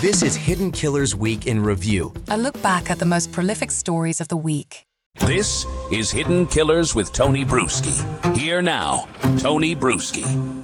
This is Hidden Killers Week in Review. A look back at the most prolific stories of the week. This is Hidden Killers with Tony Bruschi. Here now, Tony Bruschi.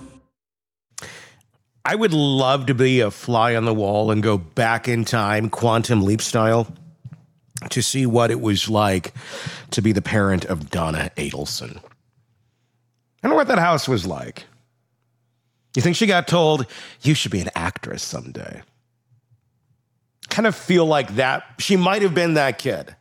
I would love to be a fly on the wall and go back in time, quantum leap style, to see what it was like to be the parent of Donna Adelson. I wonder what that house was like. You think she got told, you should be an actress someday? Kind of feel like that. She might have been that kid.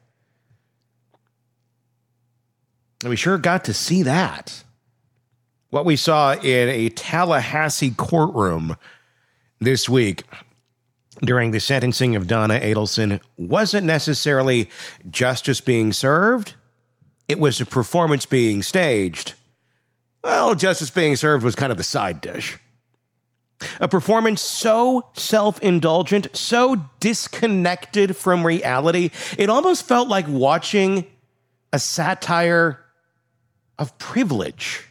And we sure got to see that. What we saw in a Tallahassee courtroom this week during the sentencing of Donna Adelson wasn't necessarily justice being served. It was a performance being staged. Well, justice being served was kind of the side dish. A performance so self-indulgent, so disconnected from reality, it almost felt like watching a satire of privilege.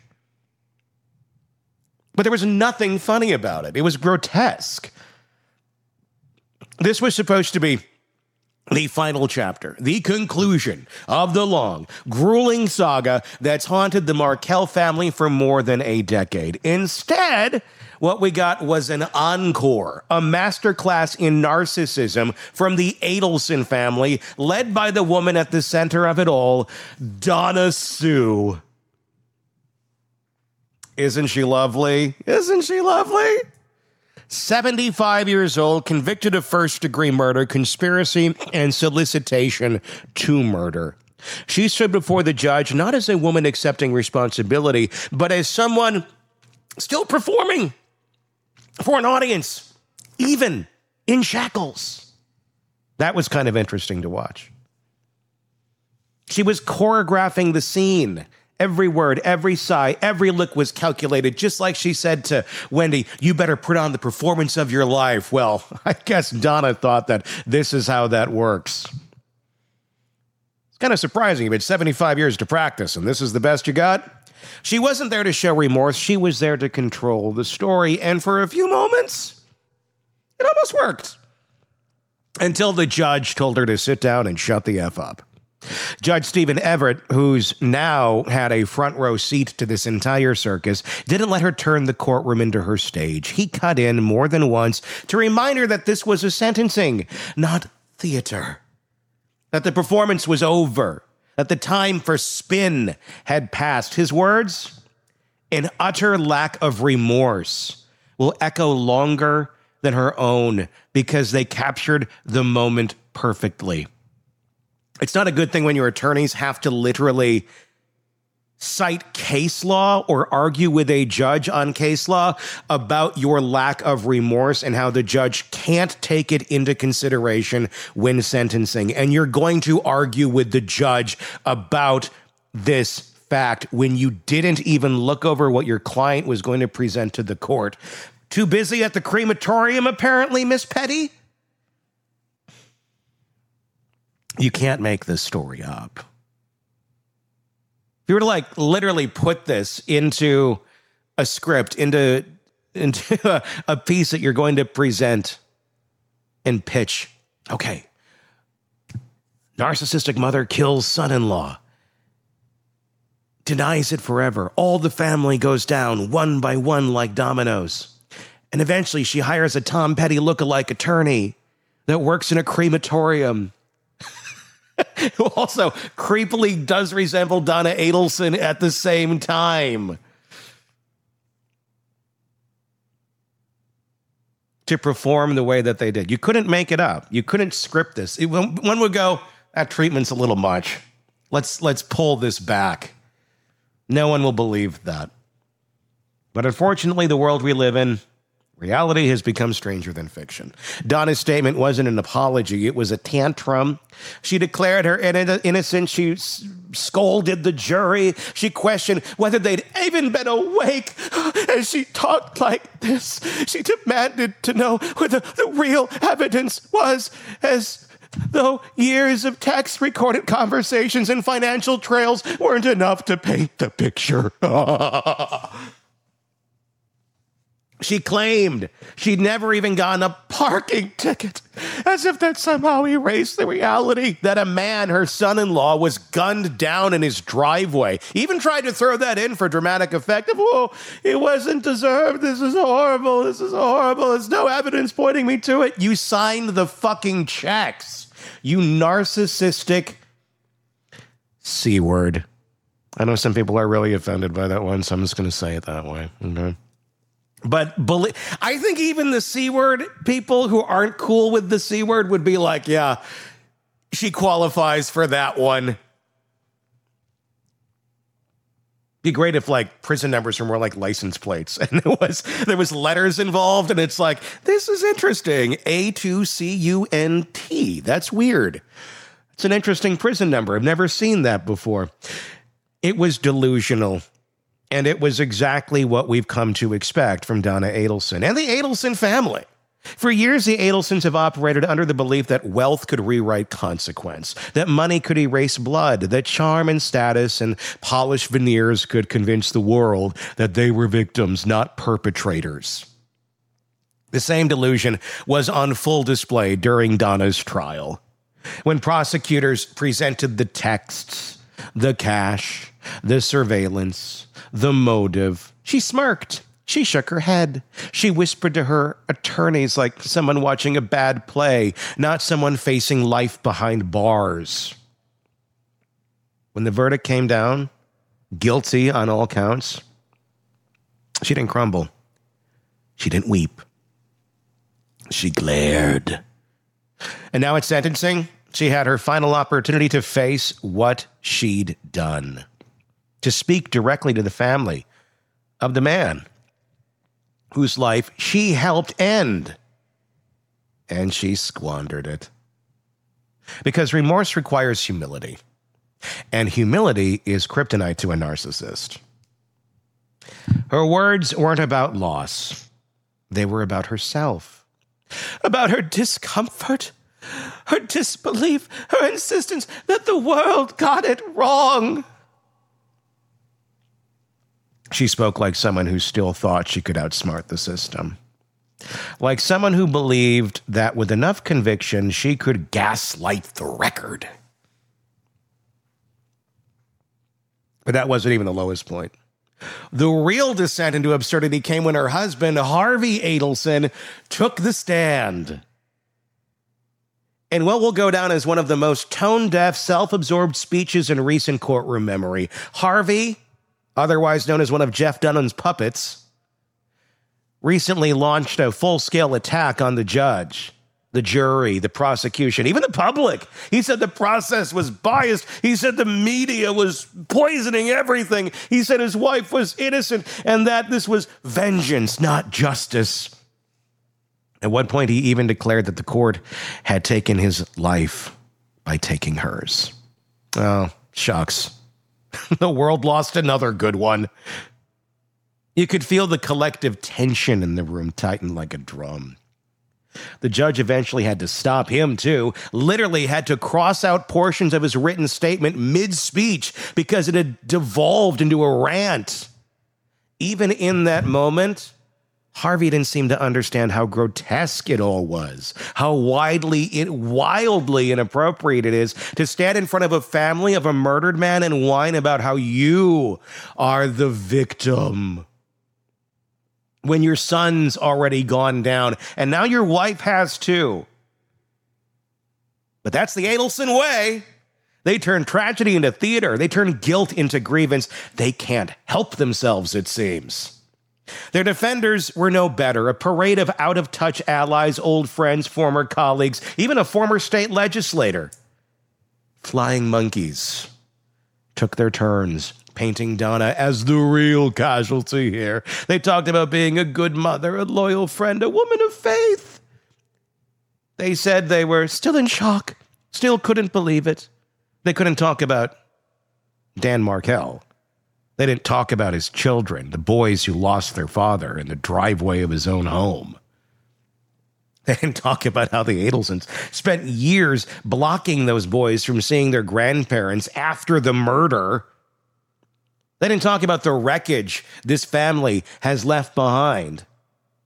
But there was nothing funny about it. It was grotesque. This was supposed to be the final chapter, the conclusion of the long, grueling saga that's haunted the Markell family for more than a decade. Instead, what we got was an encore, a masterclass in narcissism from the Adelson family, led by the woman at the center of it all, Donna Sue. Isn't she lovely? Isn't she lovely? 75 years old, convicted of first-degree murder, conspiracy, and solicitation to murder. She stood before the judge not as a woman accepting responsibility, but as someone still performing for an audience, even in shackles. That was kind of interesting to watch. She was choreographing the scene. Every word, every sigh, every look was calculated, just like she said to Wendy, you better put on the performance of your life. Well, I guess Donna thought that this is how that works. It's kind of surprising. You've had 75 years to practice, and this is the best you got? She wasn't there to show remorse. She was there to control the story, and for a few moments, it almost worked. Until the judge told her to sit down and shut the F up. Judge Stephen Everett, who's now had a front row seat to this entire circus, didn't let her turn the courtroom into her stage. He cut in more than once to remind her that this was a sentencing, not theater. That the performance was over. That the time for spin had passed. His words, an utter lack of remorse, will echo longer than her own because they captured the moment perfectly. It's not a good thing when your attorneys have to literally cite case law or argue with a judge on case law about your lack of remorse and how the judge can't take it into consideration when sentencing. And you're going to argue with the judge about this fact when you didn't even look over what your client was going to present to the court. Too busy at the crematorium, apparently, Miss Petty? You can't make this story up. If you were to literally put this into a script, into a piece that you're going to present and pitch. Okay. Narcissistic mother kills son-in-law. Denies it forever. All the family goes down one by one like dominoes. And eventually she hires a Tom Petty lookalike attorney that works in a crematorium. Who also creepily does resemble Donna Adelson at the same time. To perform the way that they did. You couldn't make it up. You couldn't script this. One would go, that treatment's a little much. Let's pull this back. No one will believe that. But unfortunately, the world we live in, reality has become stranger than fiction. Donna's statement wasn't an apology. It was a tantrum. She declared her innocence. She scolded the jury. She questioned whether they'd even been awake. As she talked like this, she demanded to know where the real evidence was, as though years of text, recorded conversations, and financial trails weren't enough to paint the picture. She claimed she'd never even gotten a parking ticket, as if that somehow erased the reality that a man, her son-in-law, was gunned down in his driveway. Even tried to throw that in for dramatic effect of, oh, it wasn't deserved. This is horrible. This is horrible. There's no evidence pointing me to it. You signed the fucking checks. You narcissistic C-word. I know some people are really offended by that one, so I'm just going to say it that way. Okay. But I think even the C-word people who aren't cool with the C-word would be like, yeah, she qualifies for that one. Be great if like prison numbers were more like license plates and there was letters involved and it's like, this is interesting. A2CUNT. That's weird. It's an interesting prison number. I've never seen that before. It was delusional. And it was exactly what we've come to expect from Donna Adelson and the Adelson family. For years, the Adelsons have operated under the belief that wealth could rewrite consequence, that money could erase blood, that charm and status and polished veneers could convince the world that they were victims, not perpetrators. The same delusion was on full display during Donna's trial. When prosecutors presented the texts, the cash, the surveillance, the motive, she smirked. She shook her head. She whispered to her attorneys like someone watching a bad play, not someone facing life behind bars. When the verdict came down, guilty on all counts, she didn't crumble. She didn't weep. She glared. And now at sentencing, she had her final opportunity to face what she'd done, to speak directly to the family of the man whose life she helped end. And she squandered it. Because remorse requires humility. And humility is kryptonite to a narcissist. Her words weren't about loss. They were about herself. About her discomfort, her disbelief, her insistence that the world got it wrong. She spoke like someone who still thought she could outsmart the system. Like someone who believed that with enough conviction, she could gaslight the record. But that wasn't even the lowest point. The real descent into absurdity came when her husband, Harvey Adelson, took the stand. And what will go down as one of the most tone-deaf, self-absorbed speeches in recent courtroom memory. Harvey, otherwise known as one of Jeff Dunham's puppets, recently launched a full-scale attack on the judge, the jury, the prosecution, even the public. He said the process was biased. He said the media was poisoning everything. He said his wife was innocent and that this was vengeance, not justice. At one point, he even declared that the court had taken his life by taking hers. Oh, shucks. The world lost another good one. You could feel the collective tension in the room tighten like a drum. The judge eventually had to stop him, too. Literally had to cross out portions of his written statement mid-speech because it had devolved into a rant. Even in that moment, Harvey didn't seem to understand how grotesque it all was, how wildly inappropriate it is to stand in front of a family of a murdered man and whine about how you are the victim. When your son's already gone down, and now your wife has too. But that's the Adelson way. They turn tragedy into theater. They turn guilt into grievance. They can't help themselves, it seems. Their defenders were no better, a parade of out-of-touch allies, old friends, former colleagues, even a former state legislator. Flying monkeys took their turns, painting Donna as the real casualty here. They talked about being a good mother, a loyal friend, a woman of faith. They said they were still in shock, still couldn't believe it. They couldn't talk about Dan Markel. They didn't talk about his children, the boys who lost their father in the driveway of his own home. They didn't talk about how the Adelsons spent years blocking those boys from seeing their grandparents after the murder. They didn't talk about the wreckage this family has left behind.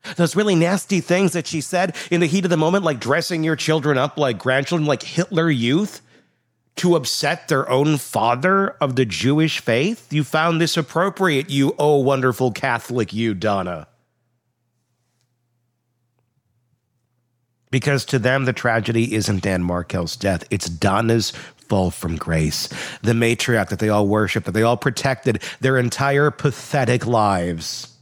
Those really nasty things that she said in the heat of the moment, like dressing your children up like grandchildren, like Hitler Youth, to upset their own father of the Jewish faith? You found this appropriate, you oh wonderful Catholic you, Donna. Because to them, the tragedy isn't Dan Markel's death. It's Donna's fall from grace. The matriarch that they all worshiped, that they all protected their entire pathetic lives,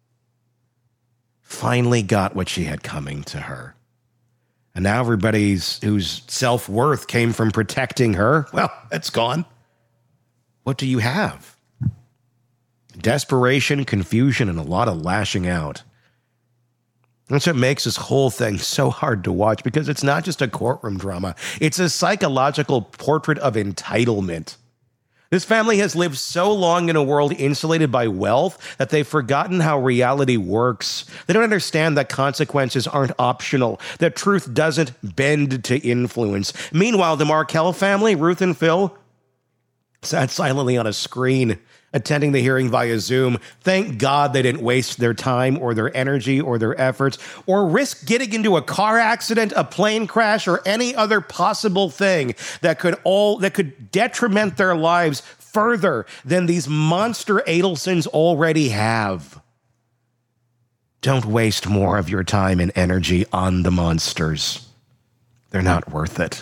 finally got what she had coming to her. And now everybody's whose self-worth came from protecting her, well, it's gone. What do you have? Desperation, confusion, and a lot of lashing out. That's what makes this whole thing so hard to watch, because it's not just a courtroom drama. It's a psychological portrait of entitlement. This family has lived so long in a world insulated by wealth that they've forgotten how reality works. They don't understand that consequences aren't optional, that truth doesn't bend to influence. Meanwhile, the Markel family, Ruth and Phil, sat silently on a screen, attending the hearing via Zoom. Thank God they didn't waste their time or their energy or their efforts or risk getting into a car accident, a plane crash, or any other possible thing that could detriment their lives further than these monster Adelsons already have. Don't waste more of your time and energy on the monsters. They're not worth it.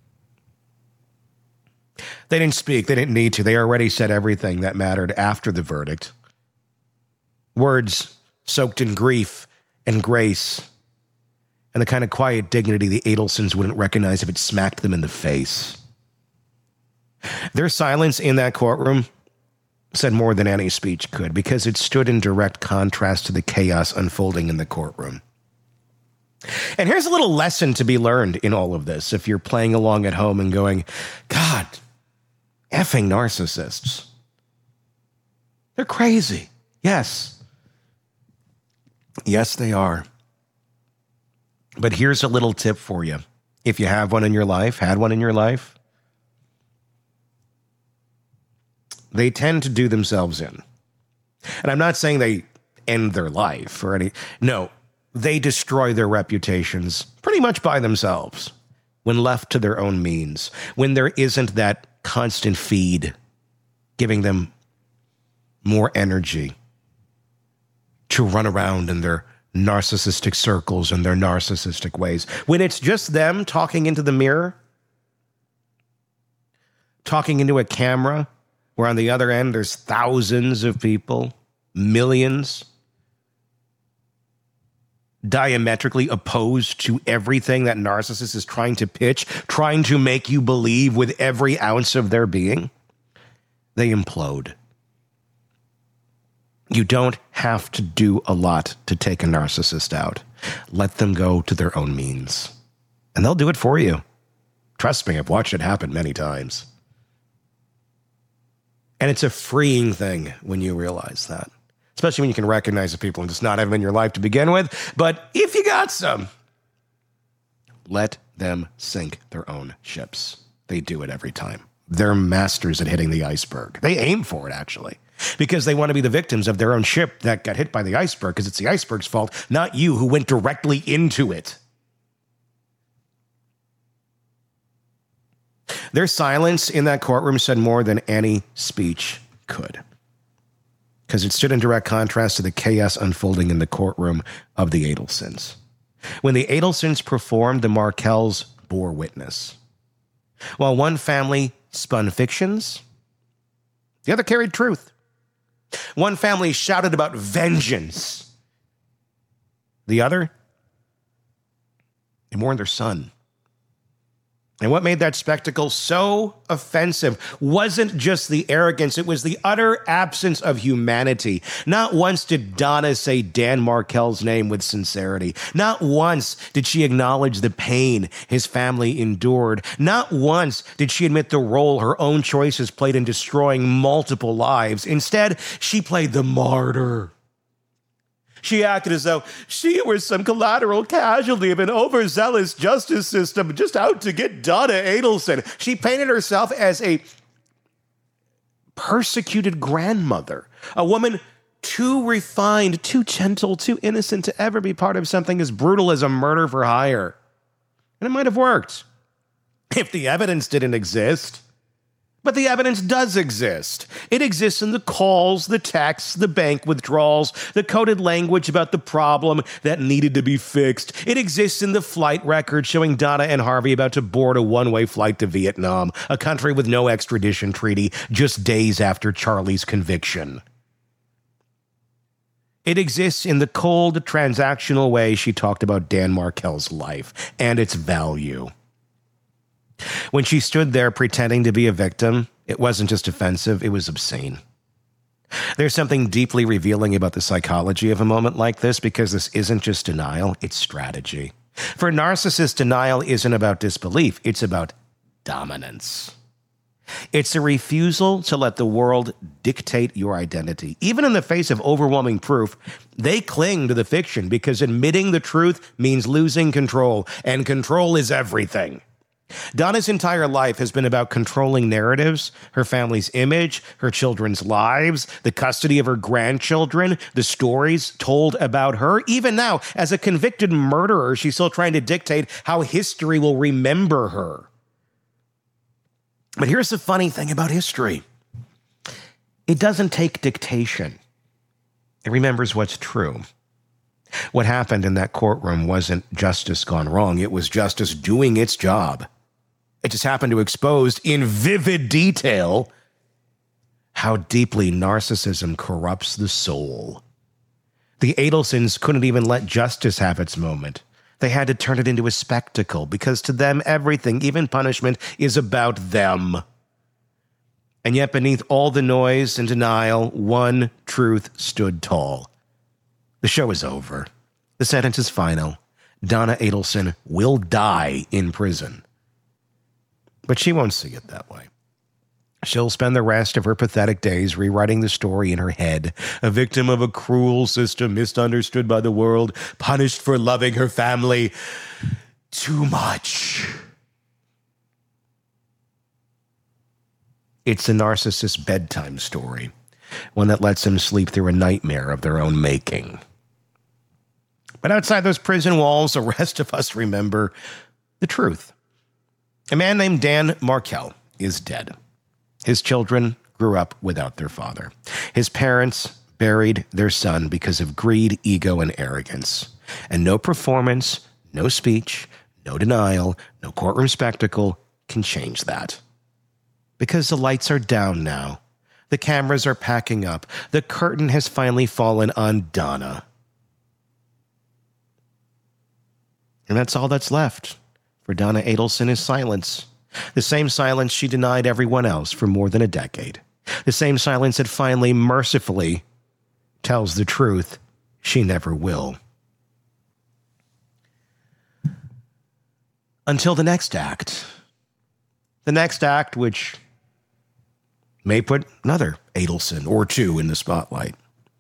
They didn't speak. They didn't need to. They already said everything that mattered after the verdict. Words soaked in grief and grace and the kind of quiet dignity the Adelsons wouldn't recognize if it smacked them in the face. Their silence in that courtroom said more than any speech could, because it stood in direct contrast to the chaos unfolding in the courtroom. And here's a little lesson to be learned in all of this if you're playing along at home and going, God, effing narcissists. They're crazy. Yes. Yes, they are. But here's a little tip for you. If you have one in your life, had one in your life, they tend to do themselves in. And I'm not saying they end their life or any. No, they destroy their reputations pretty much by themselves when left to their own means, when there isn't that constant feed giving them more energy to run around in their narcissistic circles and their narcissistic ways. When it's just them talking into the mirror, talking into a camera, where on the other end there's thousands of people, millions, diametrically opposed to everything that narcissist is trying to pitch, trying to make you believe with every ounce of their being, they implode. You don't have to do a lot to take a narcissist out. Let them go to their own means, and they'll do it for you. Trust me, I've watched it happen many times. And it's a freeing thing when you realize that. Especially when you can recognize the people and just not have them in your life to begin with. But if you got some, let them sink their own ships. They do it every time. They're masters at hitting the iceberg. They aim for it, actually, because they want to be the victims of their own ship that got hit by the iceberg, because it's the iceberg's fault, not you who went directly into it. Their silence in that courtroom said more than any speech could, because it stood in direct contrast to the chaos unfolding in the courtroom of the Adelsons. When the Adelsons performed, the Markels bore witness. While one family spun fictions, the other carried truth. One family shouted about vengeance. The other, they mourned their son. And what made that spectacle so offensive wasn't just the arrogance, it was the utter absence of humanity. Not once did Donna say Dan Markel's name with sincerity. Not once did she acknowledge the pain his family endured. Not once did she admit the role her own choices played in destroying multiple lives. Instead, she played the martyr. She acted as though she was some collateral casualty of an overzealous justice system just out to get Donna Adelson. She painted herself as a persecuted grandmother, a woman too refined, too gentle, too innocent to ever be part of something as brutal as a murder for hire. And it might have worked if the evidence didn't exist. But the evidence does exist. It exists in the calls, the texts, the bank withdrawals, the coded language about the problem that needed to be fixed. It exists in the flight record showing Donna and Harvey about to board a one-way flight to Vietnam, a country with no extradition treaty, just days after Charlie's conviction. It exists in the cold, transactional way she talked about Dan Markel's life and its value. When she stood there pretending to be a victim, it wasn't just offensive, it was obscene. There's something deeply revealing about the psychology of a moment like this, because this isn't just denial, it's strategy. For narcissists, denial isn't about disbelief, it's about dominance. It's a refusal to let the world dictate your identity. Even in the face of overwhelming proof, they cling to the fiction because admitting the truth means losing control, and control is everything. Donna's entire life has been about controlling narratives, her family's image, her children's lives, the custody of her grandchildren, the stories told about her. Even now, as a convicted murderer, she's still trying to dictate how history will remember her. But here's the funny thing about history. It doesn't take dictation. It remembers what's true. What happened in that courtroom wasn't justice gone wrong. It was justice doing its job. It just happened to expose in vivid detail how deeply narcissism corrupts the soul. The Adelsons couldn't even let justice have its moment. They had to turn it into a spectacle because to them, everything, even punishment, is about them. And yet beneath all the noise and denial, one truth stood tall. The show is over. The sentence is final. Donna Adelson will die in prison. But she won't see it that way. She'll spend the rest of her pathetic days rewriting the story in her head, a victim of a cruel system, misunderstood by the world, punished for loving her family too much. It's a narcissist's bedtime story, one that lets them sleep through a nightmare of their own making. But outside those prison walls, the rest of us remember the truth. A man named Dan Markel is dead. His children grew up without their father. His parents buried their son because of greed, ego, and arrogance. And no performance, no speech, no denial, no courtroom spectacle can change that. Because the lights are down now. The cameras are packing up. The curtain has finally fallen on Donna. And that's all that's left for Donna Adelson is silence. The same silence she denied everyone else for more than a decade. The same silence that finally, mercifully, tells the truth she never will. Until the next act. The next act, which may put another Adelson or two in the spotlight.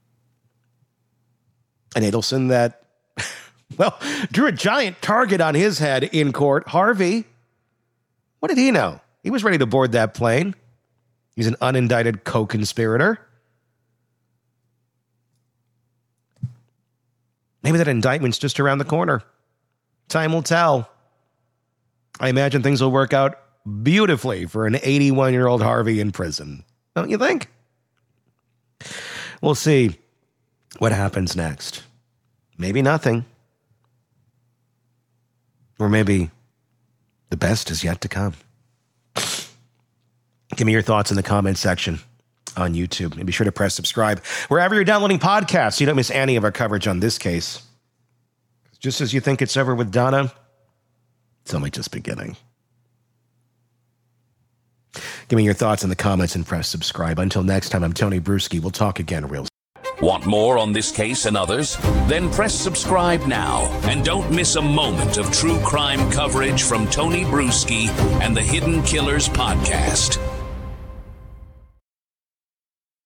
An Adelson that, well, drew a giant target on his head in court. Harvey, what did he know? He was ready to board that plane. He's an unindicted co-conspirator. Maybe that indictment's just around the corner. Time will tell. I imagine things will work out beautifully for an 81-year-old Harvey in prison. Don't you think? We'll see what happens next. Maybe nothing. Or maybe the best is yet to come. Give me your thoughts in the comments section on YouTube. And be sure to press subscribe wherever you're downloading podcasts so you don't miss any of our coverage on this case. Just as you think it's over with Donna, it's only just beginning. Give me your thoughts in the comments and press subscribe. Until next time, I'm Tony Bruschi. We'll talk again real soon. Want more on this case and others? Then press subscribe now and don't miss a moment of true crime coverage from Tony Bruschi and the Hidden Killers podcast.